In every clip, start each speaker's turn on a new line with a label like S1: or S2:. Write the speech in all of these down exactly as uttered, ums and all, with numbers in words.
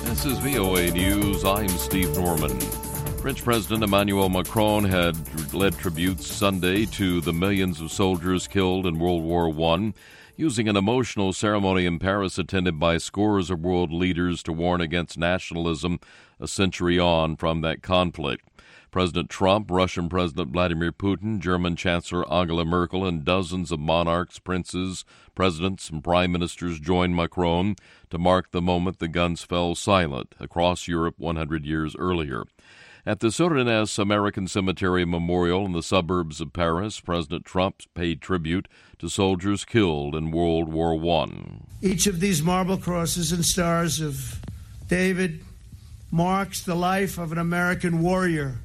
S1: This is V O A News. I'm Steve Norman. French President Emmanuel Macron had led tributes Sunday to the millions of soldiers killed in World War One, using an emotional ceremony in Paris attended by scores of world leaders to warn against nationalism a century on from that conflict. President Trump, Russian President Vladimir Putin, German Chancellor Angela Merkel, and dozens of monarchs, princes, presidents, and prime ministers joined Macron to mark the moment the guns fell silent across Europe one hundred years earlier. At the Surinese American Cemetery Memorial in the suburbs of Paris, President Trump paid tribute to soldiers killed in World War One.
S2: Each of these marble crosses and stars of David marks the life of an American warrior.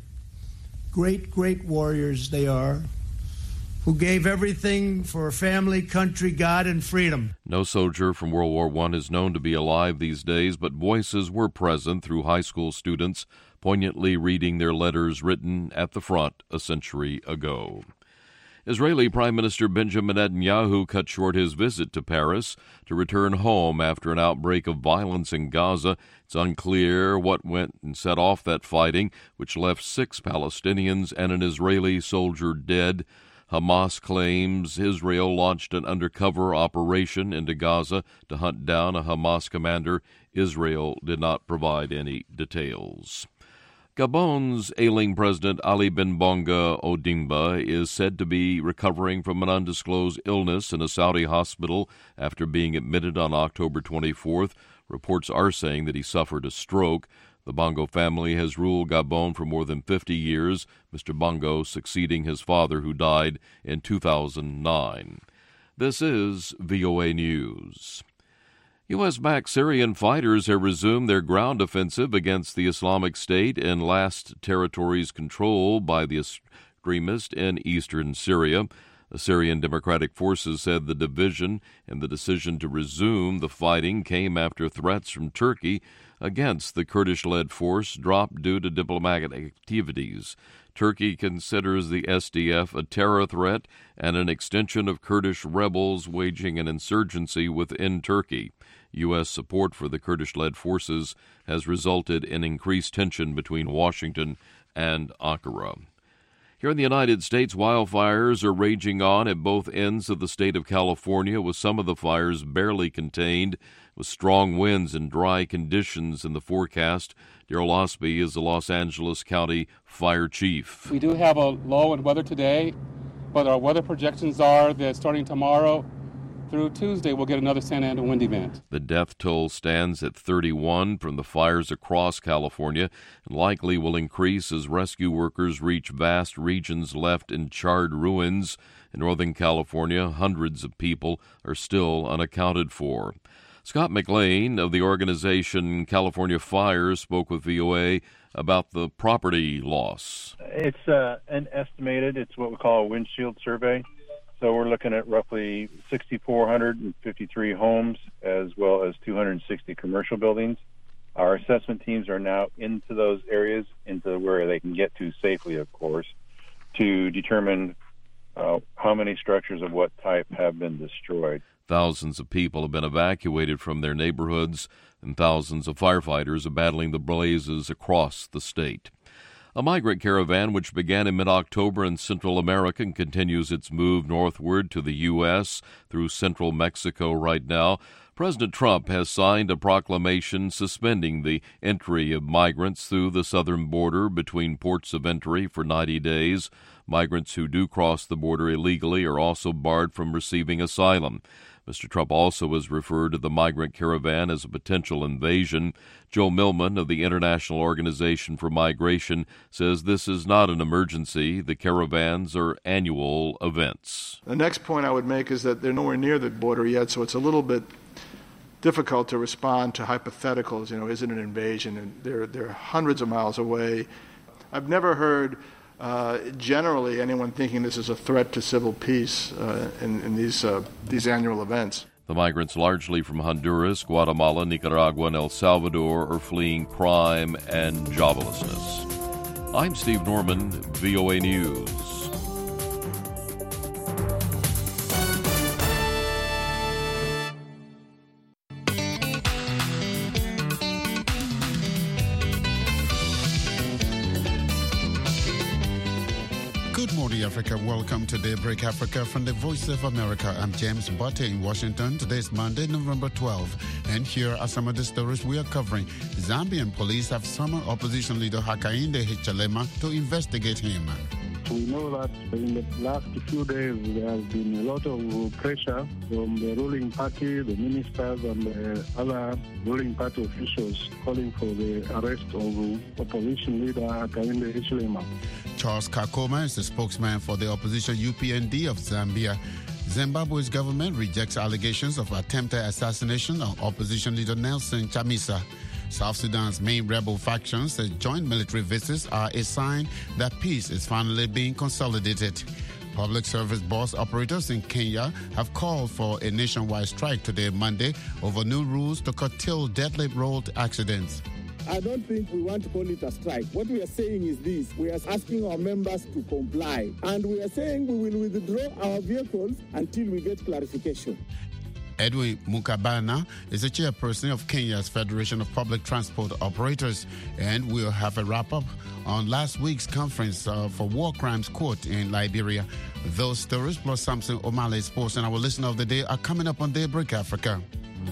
S2: Great, great warriors they are, who gave everything for family, country, God, and freedom.
S1: No soldier from World War One is known to be alive these days, but voices were present through high school students poignantly reading their letters written at the front a century ago. Israeli Prime Minister Benjamin Netanyahu cut short his visit to Paris to return home after an outbreak of violence in Gaza. It's unclear what went and set off that fighting, which left six Palestinians and an Israeli soldier dead. Hamas claims Israel launched an undercover operation into Gaza to hunt down a Hamas commander. Israel did not provide any details. Gabon's ailing President Ali Bongo Ondimba is said to be recovering from an undisclosed illness in a Saudi hospital after being admitted on October twenty-fourth. Reports are saying that he suffered a stroke. The Bongo family has ruled Gabon for more than fifty years, Mister Bongo succeeding his father who died in two thousand nine. This is V O A News. U S-backed Syrian fighters have resumed their ground offensive against the Islamic State in last territories controlled by the extremists in eastern Syria. The Syrian Democratic Forces said the division and the decision to resume the fighting came after threats from Turkey against the Kurdish-led force dropped due to diplomatic activities. Turkey considers the S D F a terror threat and an extension of Kurdish rebels waging an insurgency within Turkey. U S support for the Kurdish-led forces has resulted in increased tension between Washington and Ankara. Here in the United States, wildfires are raging on at both ends of the state of California, with some of the fires barely contained, with strong winds and dry conditions in the forecast. Daryl Osby is the Los Angeles County Fire Chief.
S3: We do have a low in weather today, but our weather projections are that starting tomorrow through Tuesday, we'll get another Santa Ana wind event.
S1: The death toll stands at thirty-one from the fires across California and likely will increase as rescue workers reach vast regions left in charred ruins. In Northern California, hundreds of people are still unaccounted for. Scott McLean of the organization California Fire spoke with V O A about the property loss.
S4: It's uh, an estimated, it's what we call a windshield survey. So we're looking at roughly six thousand four hundred fifty-three homes as well as two hundred sixty commercial buildings. Our assessment teams are now into those areas, into where they can get to safely, of course, to determine uh, how many structures of what type have been destroyed.
S1: Thousands of people have been evacuated from their neighborhoods, and thousands of firefighters are battling the blazes across the state. A migrant caravan which began in mid-October in Central America and continues its move northward to the U S through central Mexico right now. President Trump has signed a proclamation suspending the entry of migrants through the southern border between ports of entry for ninety days. Migrants who do cross the border illegally are also barred from receiving asylum. Mister Trump also has referred to the migrant caravan as a potential invasion. Joe Millman of the International Organization for Migration says this is not an emergency. The caravans are annual events.
S5: The next point I would make is that they're nowhere near the border yet, so it's a little bit difficult to respond to hypotheticals. You know, is it an invasion? And they're, they're hundreds of miles away. I've never heard Uh, generally, anyone thinking this is a threat to civil peace uh, in, in these uh, these annual events.
S1: The migrants, largely from Honduras, Guatemala, Nicaragua, and El Salvador, are fleeing crime and joblessness. I'm Steve Norman, V O A News.
S6: Free Africa. Welcome to Daybreak Africa from the Voice of America. I'm James Botte in Washington. Today's Monday, November twelfth. And here are some of the stories we are covering. Zambian police have summoned opposition leader Hakainde Hichilema to investigate him.
S7: We know that in the last few days there has been a lot of pressure from the ruling party, the ministers and the other ruling party officials calling for the arrest of opposition leader Hakainde Hichilema.
S6: Charles Kakoma is the spokesman for the opposition U P N D of Zambia. Zimbabwe's government rejects allegations of attempted assassination of opposition leader Nelson Chamisa. South Sudan's main rebel factions say joint military visits are a sign that peace is finally being consolidated. Public service bus operators in Kenya have called for a nationwide strike today, Monday, over new rules to curtail deadly road accidents.
S8: I don't think we want to call it a strike. What we are saying is this. We are asking our members to comply. And we are saying we will withdraw our vehicles until we get clarification.
S6: Edwin Mukabana is the chairperson of Kenya's Federation of Public Transport Operators, and we'll have a wrap-up on last week's conference uh, for War Crimes Court in Liberia. Those stories plus Samson O'Malley Sports and our listener of the day are coming up on Daybreak Africa.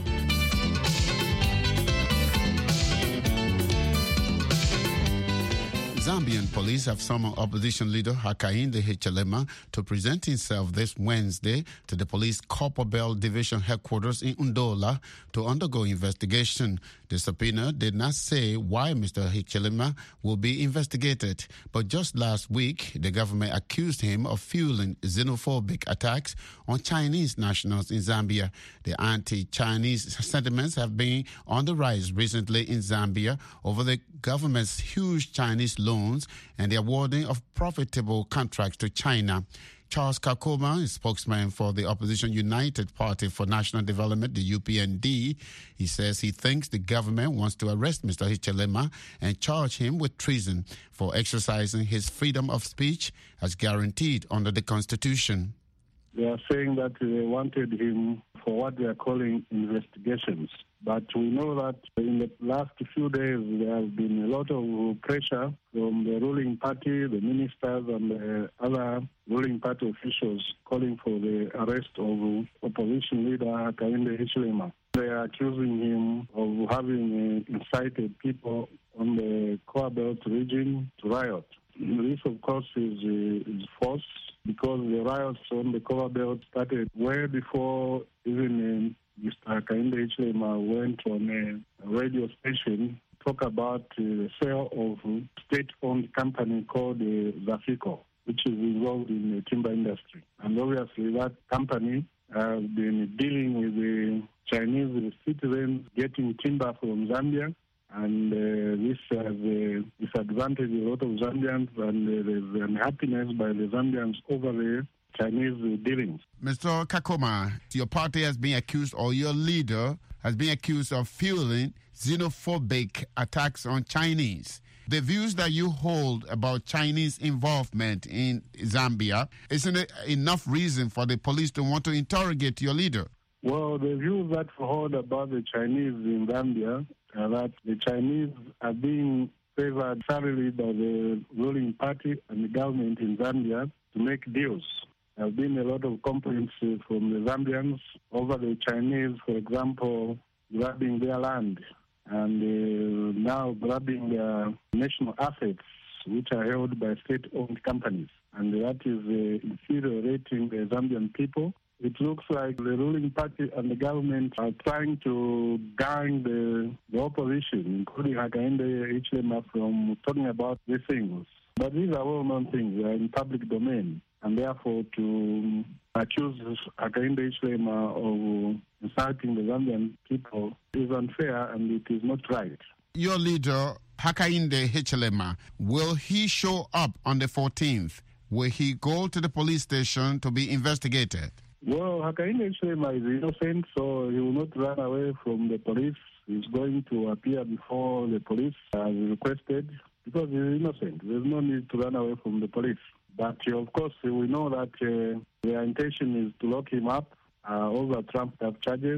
S6: Zambian police have summoned opposition leader Hakainde Hichilema to present himself this Wednesday to the police Copperbelt Division headquarters in Ndola to undergo investigation. The subpoena did not say why Mister Hichilema will be investigated, but just last week, the government accused him of fueling xenophobic attacks on Chinese nationals in Zambia. The anti-Chinese sentiments have been on the rise recently in Zambia over the government's huge Chinese loans and the awarding of profitable contracts to China. Charles Kakoma is spokesman for the opposition United Party for National Development, the U P N D. He says he thinks the government wants to arrest Mister Hichilema and charge him with treason for exercising his freedom of speech as guaranteed under the Constitution.
S7: They are saying that they wanted him for what they are calling investigations. But we know that in the last few days there has been a lot of pressure from the ruling party, the ministers and the other ruling party officials calling for the arrest of opposition leader Hakainde Hichilema. They are accusing him of having incited people on the Copperbelt region to riot. This, of course, is, is false because the riots on the Copperbelt started way before even Mister Hakainde Hichilema went on a radio station to talk about uh, the sale of a state-owned company called uh, Zafico, which is involved in the timber industry. And obviously that company has been dealing with the Chinese citizens getting timber from Zambia, and uh, this has uh, disadvantaged a lot of Zambians, and uh, there's unhappiness by the Zambians over the Chinese dealings.
S6: Mister Kakoma, your party has been accused, or your leader has been accused of fueling xenophobic attacks on Chinese. The views that you hold about Chinese involvement in Zambia, isn't it enough reason for the police to want to interrogate your leader?
S7: Well, the views that we hold about the Chinese in Zambia are that the Chinese are being favored thoroughly by the ruling party and the government in Zambia to make deals. There have been a lot of complaints from the Zambians over the Chinese, for example, grabbing their land and uh, now grabbing their national assets, which are held by state-owned companies. And that is uh, infuriating the Zambian people. It looks like the ruling party and the government are trying to gang the, the opposition, including Hakainde Hichilema, from talking about these things. But these are well-known things. They are in public domain. And therefore, to accuse Hakainde Hichilema of inciting the Zambian people is unfair and it is not right.
S6: Your leader, Hakainde Hichilema, will he show up on the fourteenth? Will he go to the police station to be investigated?
S7: Well, Hakainde Hichilema is innocent, so he will not run away from the police. He's going to appear before the police as requested because he's innocent. There's no need to run away from the police. But, uh, of course, we know that uh, their intention is to lock him up uh, over trumped-up charges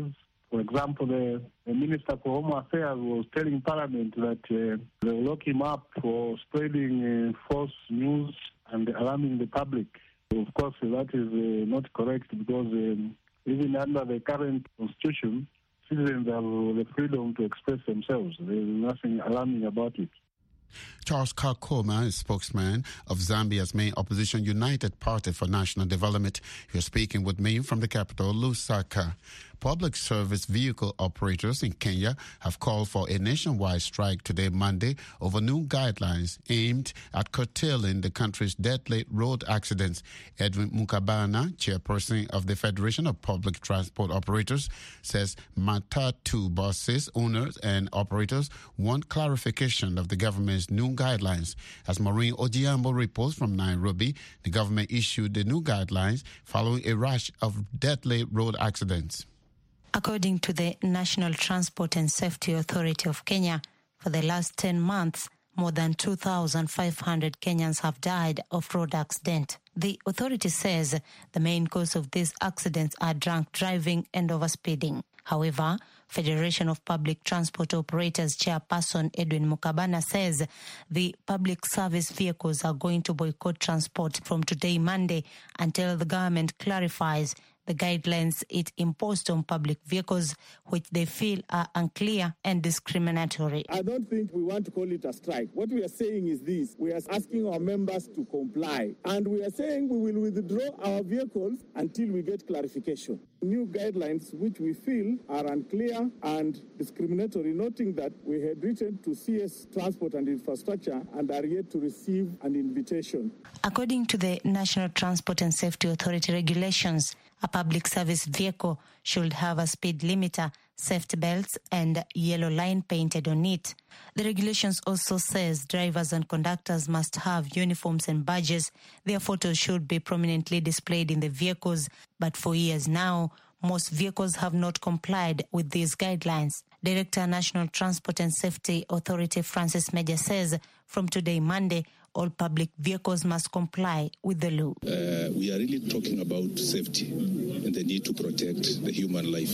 S7: For example, the, the Minister for Home Affairs was telling Parliament that uh, they will lock him up for spreading uh, false news and alarming the public. Of course, that is uh, not correct because um, even under the current constitution, citizens have the freedom to express themselves. There is nothing alarming about it.
S6: Charles Kakoma is spokesman of Zambia's main opposition United Party for National Development. You're speaking with me from the capital, Lusaka. Public service vehicle operators in Kenya have called for a nationwide strike today, Monday, over new guidelines aimed at curtailing the country's deadly road accidents. Edwin Mukabana, chairperson of the Federation of Public Transport Operators, says Matatu buses owners and operators want clarification of the government's new guidelines. As Maureen Ojiambo reports from Nairobi, the government issued the new guidelines following a rash of deadly road accidents.
S9: According to the National Transport and Safety Authority of Kenya, for the last ten months, more than two thousand five hundred Kenyans have died of road accident. The authority says the main cause of these accidents are drunk driving and overspeeding. However, Federation of Public Transport Operators chairperson Edwin Mukabana says the public service vehicles are going to boycott transport from today, Monday, until the government clarifies the guidelines it imposed on public vehicles, which they feel are unclear and discriminatory.
S8: I don't think we want to call it a strike. What we are saying is this. We are asking our members to comply. And we are saying we will withdraw our vehicles until we get clarification. New guidelines which we feel are unclear and discriminatory, noting that we had written to C S Transport and Infrastructure and are yet to receive an invitation.
S9: According to the National Transport and Safety Authority regulations, a public service vehicle should have a speed limiter, safety belts, and yellow line painted on it. The regulations also says drivers and conductors must have uniforms and badges. Their photos should be prominently displayed in the vehicles, but for years now, most vehicles have not complied with these guidelines. Director, National Transport and Safety Authority Francis Major says from today, Monday, all public vehicles must comply with the law.
S10: Uh, we are really talking about safety and the need to protect the human life.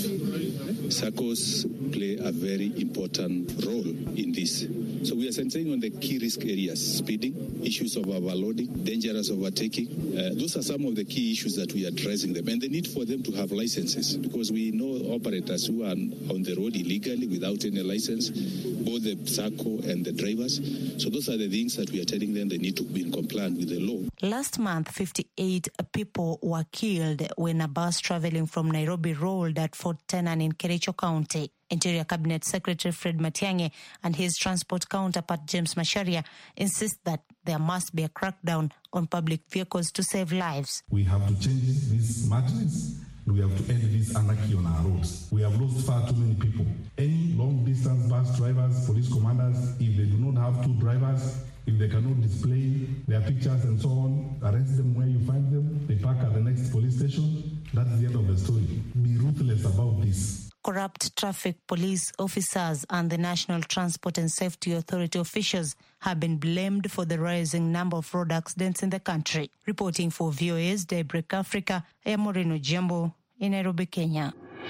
S10: S A C Os play a very important role in this. So we are centering on the key risk areas: speeding, issues of overloading, dangerous overtaking. Uh, those are some of the key issues that we are addressing them, and the need for them to have licenses, because we know operators who are on the road illegally without any license, both the S A C O and the drivers. So those are the things that we are telling them they need to be in compliance with the law.
S9: Last month, fifty-eight people were killed when a bus traveling from Nairobi rolled at Fort Tenan in Kericho County. Interior Cabinet Secretary Fred Matiang'i and his transport counterpart James Macharia insist that there must be a crackdown on public vehicles to save lives.
S11: We have to change this madness. We have to end this anarchy on our roads. We have lost far too many people. Any long-distance bus drivers, police commanders, if they do not have two drivers, if they cannot display their pictures and so on, arrest them where you find them, they park at the next police station. That's the end of the story. Be ruthless about this.
S9: Corrupt traffic police officers and the National Transport and Safety Authority officials have been blamed for the rising number of road accidents in the country. Reporting for V O A's Daybreak Africa, I am Maureen Ojiambo in Nairobi, Kenya.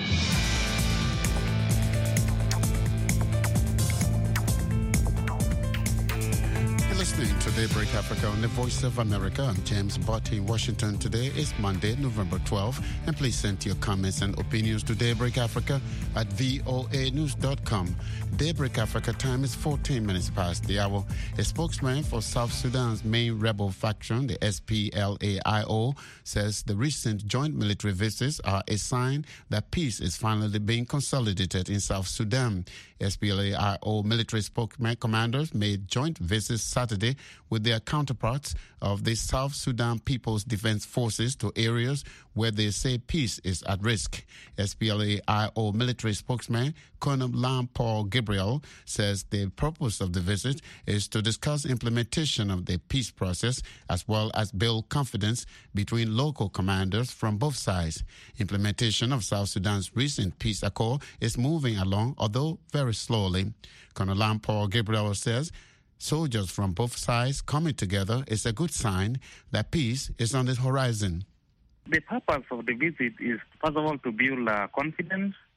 S6: Listening to Daybreak Africa on the Voice of America. I'm James Botti in Washington. Today is Monday, November twelfth, and please send your comments and opinions to Daybreak Africa at voa news dot com. Daybreak Africa time is fourteen minutes past the hour. A spokesman for South Sudan's main rebel faction, the S P L A I O, says the recent joint military visits are a sign that peace is finally being consolidated in South Sudan. S P L A I O military spokesman commanders made joint visits Saturday with their counterparts of the South Sudan People's Defense Forces to areas where they say peace is at risk. S P L A I O military spokesman Colonel Lam Paul Gabriel says the purpose of the visit is to discuss implementation of the peace process as well as build confidence between local commanders from both sides. Implementation of South Sudan's recent peace accord is moving along, although very slowly. Colonel Lam Paul Gabriel says soldiers from both sides coming together is a good sign that peace is on the horizon.
S12: The purpose of the visit is, first of all, to build uh, confidence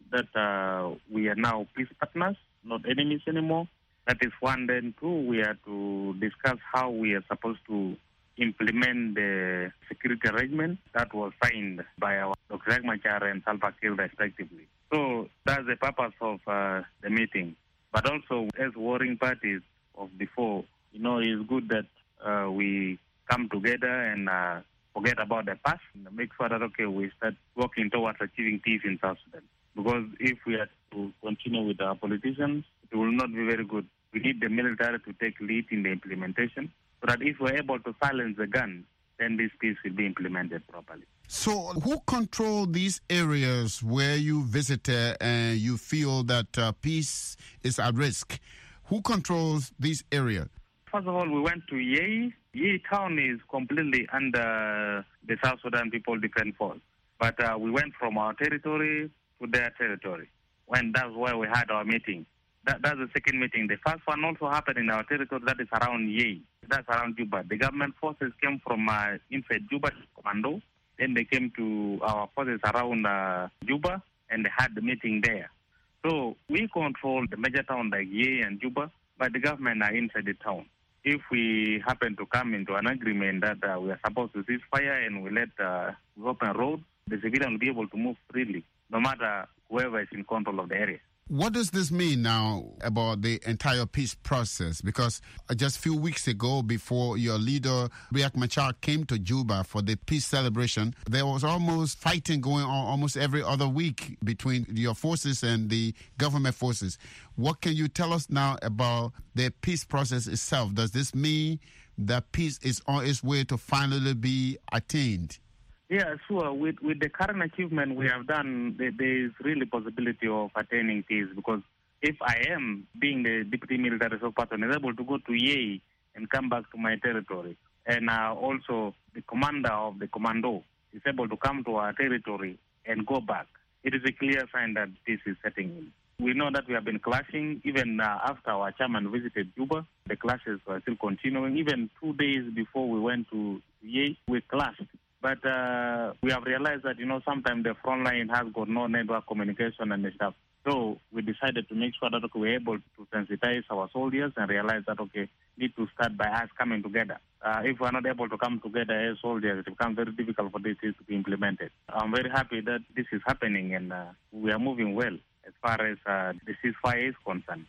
S12: that uh, we are now peace partners, not enemies anymore. That is one. Then two, we are to discuss how we are supposed to implement the security arrangement that was signed by our Doctor Riek Machar and Salva Kiir respectively. So that's the purpose of uh, the meeting. But also, as warring parties of before, you know, it's good that uh, we come together and uh, forget about the past and make sure that, okay, we start working towards achieving peace in South Sudan. Because if we are to continue with our politicians, it will not be very good. We need the military to take lead in the implementation, so that if we're able to silence the gun, then this peace will be implemented properly.
S6: So who control these areas where you visited and you feel that uh, peace is at risk? Who controls these areas?
S12: First of all, we went to Yei. Yei town is completely under the South Sudan People Defense Force. But uh, we went from our territory to their territory. And that's where we had our meeting. That, that's the second meeting. The first one also happened in our territory, that is around Yei. That's around Juba. The government forces came from uh, inside Juba Commando. Then they came to our forces around uh, Juba, and they had the meeting there. So we control the major town like Yei and Juba, but the government are inside the town. If we happen to come into an agreement that uh, we are supposed to cease fire and we let uh, we open roads, the civilian will be able to move freely, no matter whoever is in control of the area.
S6: What does this mean now about the entire peace process? Because just a few weeks ago, before your leader, Riek Machar, came to Juba for the peace celebration, there was almost fighting going on almost every other week between your forces and the government forces. What can you tell us now about the peace process itself? Does this mean that peace is on its way to finally be attained?
S12: Yeah, sure. With with the current achievement we have done, there, there is really possibility of attaining peace, because if I am, being the deputy military spokesperson, is able to go to Yei and come back to my territory, and uh, also the commander of the commando is able to come to our territory and go back, it is a clear sign that peace is setting in. We know that we have been clashing. Even uh, after our chairman visited Juba, the clashes were still continuing. Even two days before we went to Yei, we clashed. But uh, we have realized that, you know, sometimes the front line has got no network communication and stuff. So we decided to make sure that okay, we're able to sensitize our soldiers and realize that, okay, need to start by us coming together. Uh, if we're not able to come together as soldiers, it becomes very difficult for this to be implemented. I'm very happy that this is happening, and uh, we are moving well as far as uh, the ceasefire is concerned.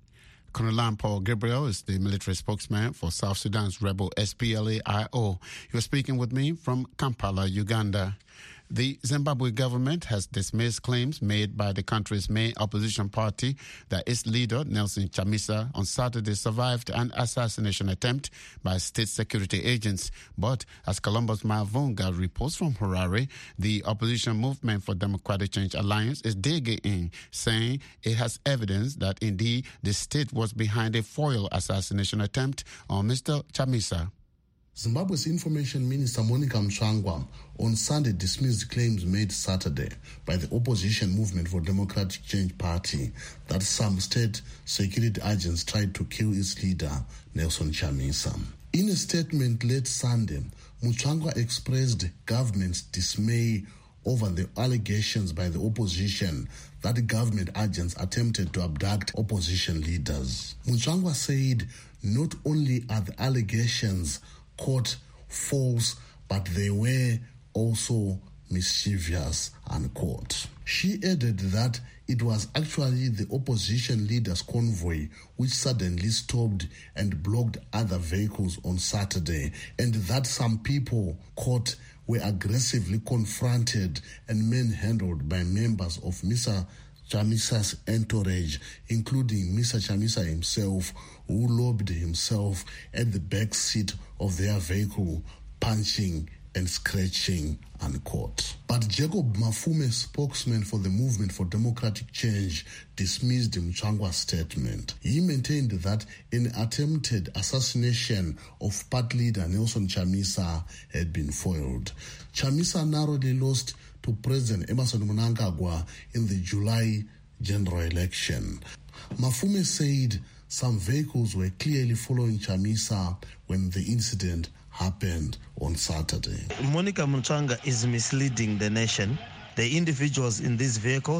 S6: Colonel Paul Gabriel is the military spokesman for South Sudan's rebel S P L A I O. You're speaking with me from Kampala, Uganda. The Zimbabwe government has dismissed claims made by the country's main opposition party that its leader, Nelson Chamisa, on Saturday survived an assassination attempt by state security agents. But as Columbus Mavunga reports from Harare, the opposition Movement for Democratic Change Alliance is digging in, saying it has evidence that indeed the state was behind a foil assassination attempt on Mister Chamisa.
S13: Zimbabwe's Information Minister Monica Mtsvangwa on Sunday dismissed claims made Saturday by the opposition Movement for Democratic Change Party that some state security agents tried to kill its leader, Nelson Chamisa. In a statement late Sunday, Mtsvangwa expressed government's dismay over the allegations by the opposition that the government agents attempted to abduct opposition leaders. Mtsvangwa said not only are the allegations caught false, but they were also mischievous, unquote. She added that it was actually the opposition leaders' convoy which suddenly stopped and blocked other vehicles on Saturday, and that some people caught were aggressively confronted and manhandled by members of Mister Chamisa's entourage, including Mister Chamisa himself, who lobbed himself at the back seat of their vehicle, punching and scratching, unquote. But Jacob Mafume, spokesman for the Movement for Democratic Change, dismissed Mtsvangwa's statement. He maintained that an attempted assassination of party leader Nelson Chamisa had been foiled. Chamisa narrowly lost to President Emmerson Mnangagwa in the July general election. Mafume said some vehicles were clearly following Chamisa when the incident happened on Saturday.
S14: Monica Mtsvangwa is misleading the nation. The individuals in these vehicles,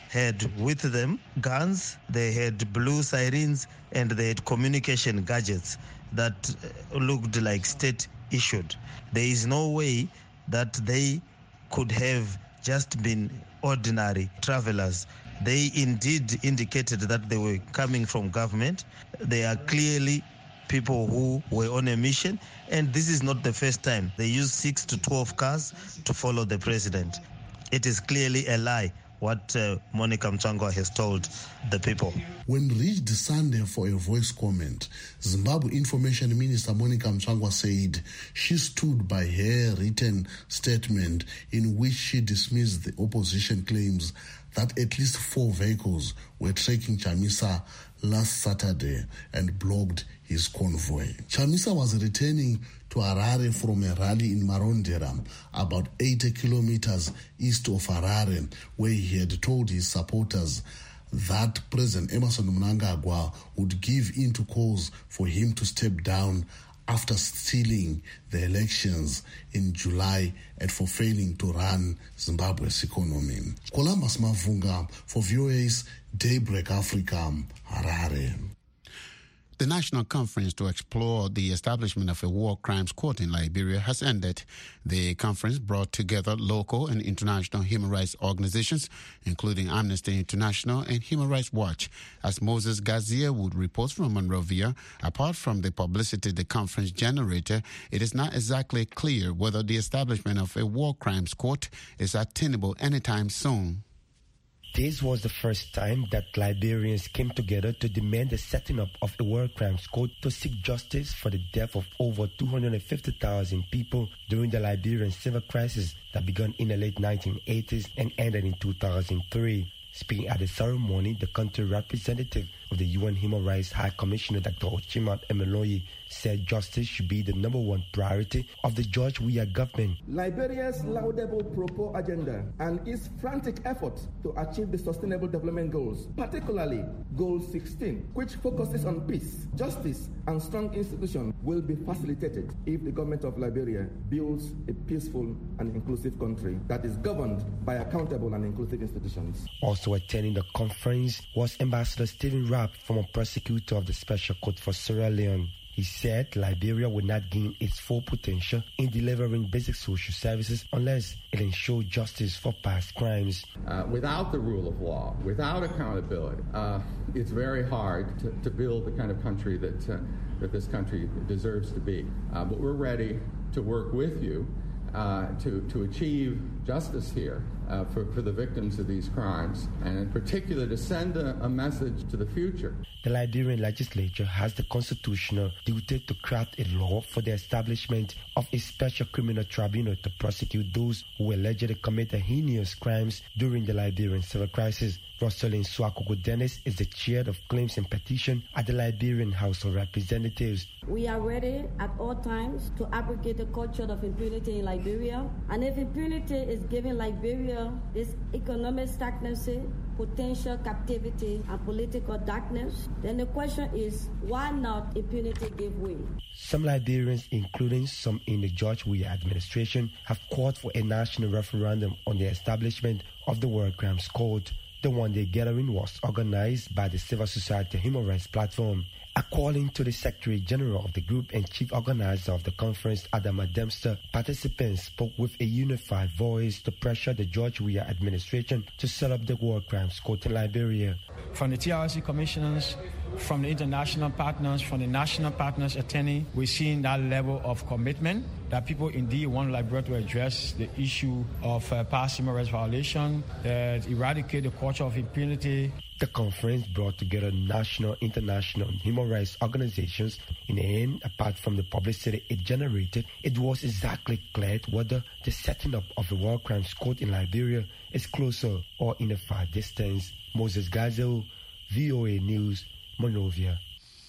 S14: had with them guns, they had blue sirens, and they had communication gadgets that looked like state-issued. There is no way that they could have just been ordinary travelers. They indeed indicated that they were coming from government. They are clearly people who were on a mission, and this is not the first time. They used six to twelve cars to follow the president. It is clearly a lie what uh, Monica Mchangwa has told the people.
S13: When reached Sunday for a voice comment, Zimbabwe Information Minister Monica Mchangwa said she stood by her written statement in which she dismissed the opposition claims that at least four vehicles were tracking Chamisa last Saturday and blocked his convoy. Chamisa was returning to Harare from a rally in Marondera, about eighty kilometers east of Harare, where he had told his supporters that President Emmerson Mnangagwa would give in to calls for him to step down after stealing the elections in July and for failing to run Zimbabwe's economy. Columbus Mavunga for V O A's Daybreak Africa, Harare.
S6: The National Conference to explore the establishment of a war crimes court in Liberia has ended. The conference brought together local and international human rights organizations, including Amnesty International and Human Rights Watch. As Moses Gazia would report from Monrovia, apart from the publicity the conference generated, it is not exactly clear whether the establishment of a war crimes court is attainable anytime soon.
S15: This was the first time that Liberians came together to demand the setting up of a war crimes court to seek justice for the death of over two hundred fifty thousand people during the Liberian civil crisis that began in the late nineteen eighties and ended in two thousand three. Speaking at the ceremony, the country representative of the U N Human Rights High Commissioner, Doctor Ochima Emeloyi, said justice should be the number one priority of the George Weah government.
S16: Liberia's laudable Propo agenda and its frantic efforts to achieve the Sustainable Development Goals, particularly Goal sixteen, which focuses on peace, justice, and strong institutions, will be facilitated if the government of Liberia builds a peaceful and inclusive country that is governed by accountable and inclusive institutions.
S15: Also attending the conference was Ambassador Stephen Rapp, former prosecutor of the Special Court for Sierra Leone. He said Liberia will not gain its full potential in delivering basic social services unless it ensures justice for past crimes.
S17: Uh, without the rule of law, without accountability, uh, it's very hard to, to build the kind of country that, uh, that this country deserves to be. Uh, but we're ready to work with you uh, to, to achieve justice here uh, for, for the victims of these crimes, and in particular to send a, a message to the future.
S15: The Liberian legislature has the constitutional duty to craft a law for the establishment of a special criminal tribunal to prosecute those who allegedly committed heinous crimes during the Liberian civil crisis. Rosalind Swakoko Dennis is the chair of claims and petition at the Liberian House of Representatives.
S18: We are ready at all times to abrogate the culture of impunity in Liberia. And if impunity is giving Liberia this economic stagnancy, potential captivity, and political darkness, then the question is, why not impunity give way?
S15: Some Liberians, including some in the George Weah administration, have called for a national referendum on the establishment of the War Crimes Court. The one-day gathering was organized by the Civil Society Human Rights Platform. According to the Secretary General of the group and chief organizer of the conference, Adama Dempster, participants spoke with a unified voice to pressure the George Weah administration to set up the War Crimes Court in Liberia.
S19: From the T R C commissioners, from the international partners, from the national partners attending, we're seeing that level of commitment that people indeed want Liberia to address the issue of uh, past human rights violation, that eradicate the culture of impunity.
S15: The conference brought together national, international, and human rights organizations. In the end, apart from the publicity it generated, it was exactly clear whether the setting up of a war crimes court in Liberia is closer or in a far distance. Moses Gazel, V O A News, Monrovia.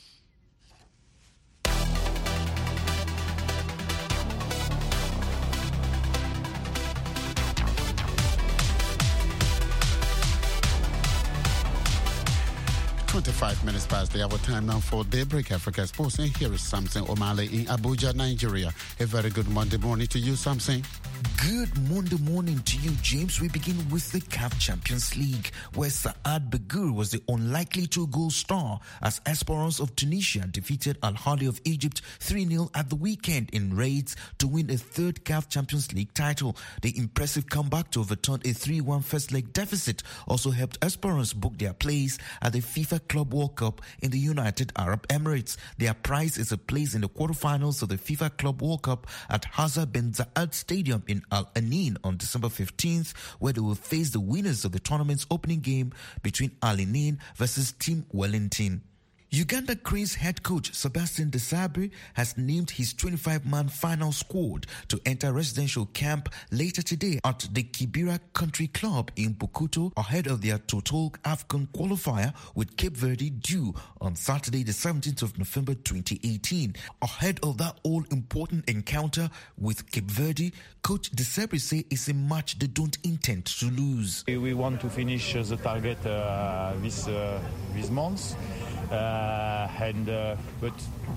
S6: twenty-five minutes past the hour, time now for Daybreak Africa Sports. And here is Samson O'Malley in Abuja, Nigeria. A very good Monday morning to you, Samson.
S20: Good Monday morning to you, James. We begin with the C A F Champions League, where Saad Begour was the unlikely two-goal star as Esperance of Tunisia defeated Al Ahly of Egypt three nil at the weekend in raids to win a third C A F Champions League title. The impressive comeback to overturn a three one first-leg deficit also helped Esperance book their place at the FIFA Club World Cup in the United Arab Emirates. Their prize is a place in the quarterfinals of the FIFA Club World Cup at Hazza Ben Zayed Stadium in Al Ain on December fifteenth, where they will face the winners of the tournament's opening game between Al Ain versus Team Wellington. Uganda Cranes head coach Sebastian Desabre has named his twenty-five man final squad to enter residential camp later today at the Kibera Country Club in Bukuto ahead of their Total AFCON qualifier with Cape Verde due on Saturday the seventeenth of November twenty eighteen. Ahead of that all-important encounter with Cape Verde, Coach Desabre says it's a match they don't intend to lose.
S21: We want to finish the target uh, this, uh, this month. Uh, and uh, but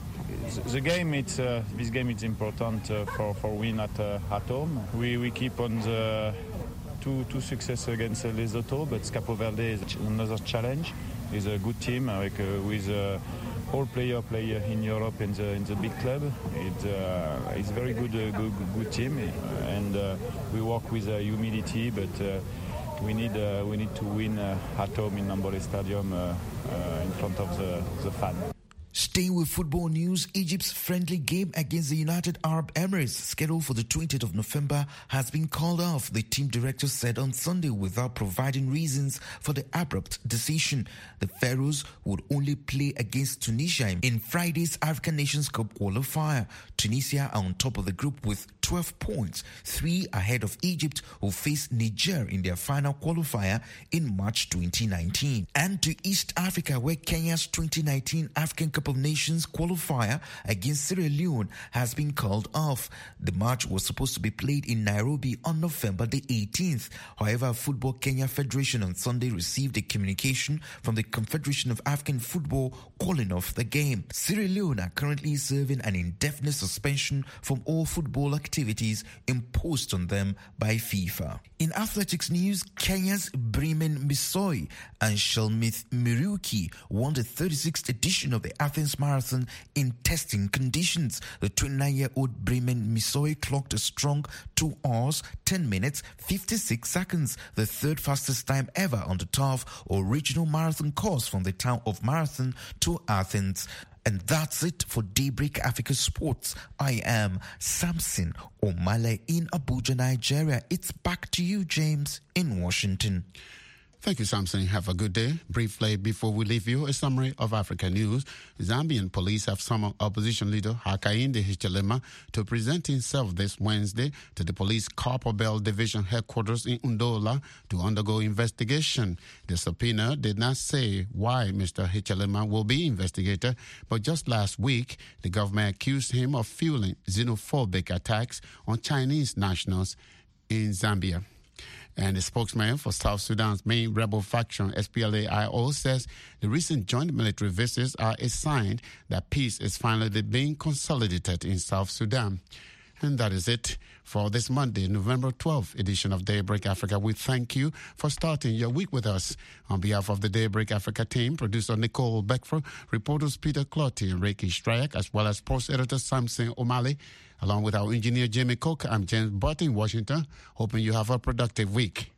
S21: the game, it's uh, this game is important uh, for for win at uh, at home. We we keep on the two two success against Lesotho, but Cape Verde is another challenge. It's a good team like uh, with uh, all player player in Europe in the in the big club. It's uh, it's very good uh, good good team, and uh, we work with uh, humility, but. Uh, We need uh, we need to win uh, at home in Namboole Stadium uh, uh, in front of the, the fan.
S20: Staying with football news, Egypt's friendly game against the United Arab Emirates, scheduled for the twentieth of November, has been called off, the team director said on Sunday, without providing reasons for the abrupt decision. The Pharaohs would only play against Tunisia in Friday's African Nations Cup qualifier. Tunisia are on top of the group with twelve points, three ahead of Egypt, who face Niger in their final qualifier in March twenty nineteen. And to East Africa, where Kenya's twenty nineteen African Cup of Nations qualifier against Sierra Leone has been called off. The match was supposed to be played in Nairobi on November the eighteenth. However, Football Kenya Federation on Sunday received a communication from the Confederation of African Football calling off the game. Sierra Leone are currently serving an indefinite suspension from all football activities imposed on them by FIFA. In athletics news, Kenya's Bremen Misoi and Shelmith Miruki won the thirty-sixth edition of the Athens Marathon in testing conditions. The twenty-nine-year-old Bremen Misoi clocked a strong two hours, ten minutes, fifty-six seconds, the third fastest time ever on the tough original marathon course from the town of Marathon to Athens. And that's it for Daybreak Africa Sports. I am Samson Omale in Abuja, Nigeria. It's back to you, James, in Washington.
S6: Thank you, Samson. Have a good day. Briefly, before we leave you, a summary of Africa news. Zambian police have summoned opposition leader Hakainde Hichilema to present himself this Wednesday to the police Copper Bell Division headquarters in Ndola to undergo investigation. The subpoena did not say why Mister Hichilema will be investigated, but just last week, the government accused him of fueling xenophobic attacks on Chinese nationals in Zambia. And the spokesman for South Sudan's main rebel faction, S P L A I O, says the recent joint military visits are a sign that peace is finally being consolidated in South Sudan. And that is it for this Monday, November twelfth edition of Daybreak Africa. We thank you for starting your week with us. On behalf of the Daybreak Africa team, producer Nicole Beckford, reporters Peter Clotty and Reiki Strayak, as well as sports editor Samson Omale, along with our engineer Jamie Cook, I'm James Butt in Washington, hoping you have a productive week.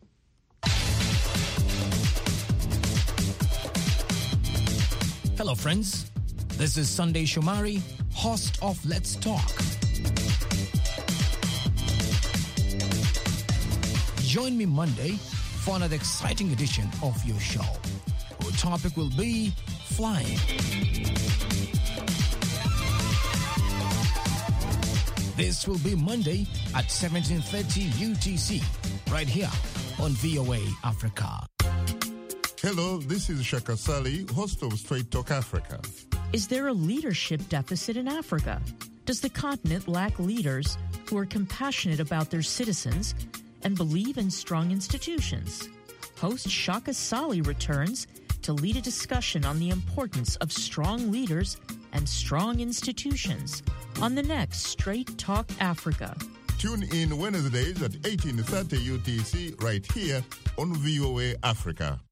S22: Hello, friends. This is Sunday Shomari, host of Let's Talk. Join me Monday for another exciting edition of your show. Our topic will be flying. This will be Monday at seventeen thirty U T C, right here on V O A Africa.
S23: Hello, this is Shaka Sali, host of Straight Talk Africa.
S24: Is there a leadership deficit in Africa? Does the continent lack leaders who are compassionate about their citizens and believe in strong institutions? Host Shaka Sali returns to lead a discussion on the importance of strong leaders and strong institutions on the next Straight Talk Africa.
S23: Tune in Wednesdays at eighteen thirty U T C right here on V O A Africa.